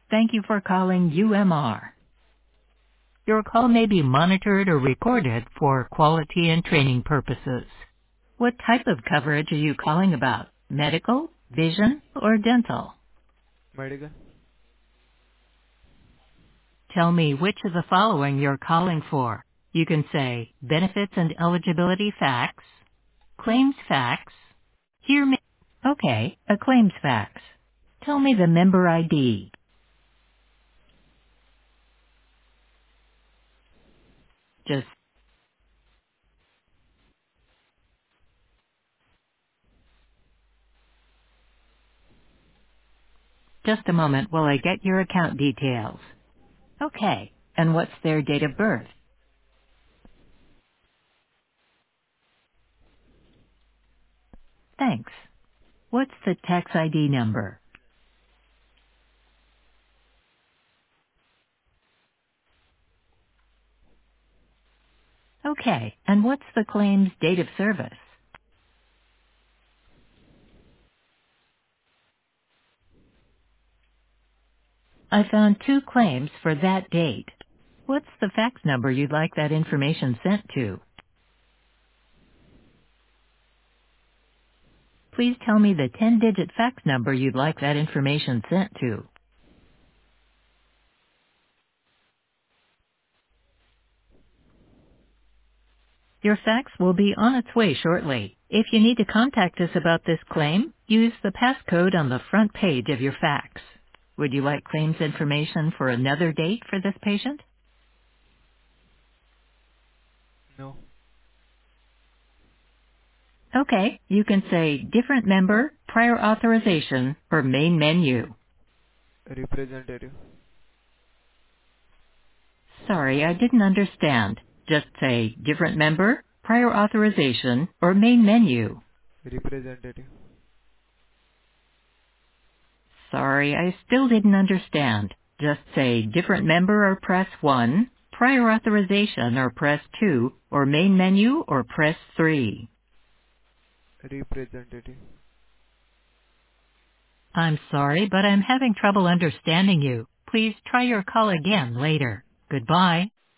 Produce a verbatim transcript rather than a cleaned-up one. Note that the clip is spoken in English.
Thank you for calling U M R. Your call may be monitored or recorded for quality and training purposes. What type of coverage are you calling about? Medical, vision, or dental? Medical. Tell me which of the following you're calling for. You can say benefits and eligibility facts, claims facts, hear me. Okay, a claims fax. Tell me the member I D. Just, just a moment while I get your account details. Okay, and what's their date of birth? Thanks. What's the tax I D number? Okay, and what's the claim's date of service? I found two claims for that date. What's the fax number you'd like that information sent to? Please tell me the ten-digit fax number you'd like that information sent to. Your fax will be on its way shortly. If you need to contact us about this claim, use the passcode on the front page of your fax. Would you like claims information for another date for this patient? No. Okay, you can say different member, prior authorization, or main menu. Representative. Sorry, I didn't understand. Just say different member, prior authorization, or main menu. Representative. Sorry, I still didn't understand. Just say different member or press one, prior authorization or press two, or main menu or press three. Representative. I'm sorry, but I'm having trouble understanding you. Please try your call again later. Goodbye.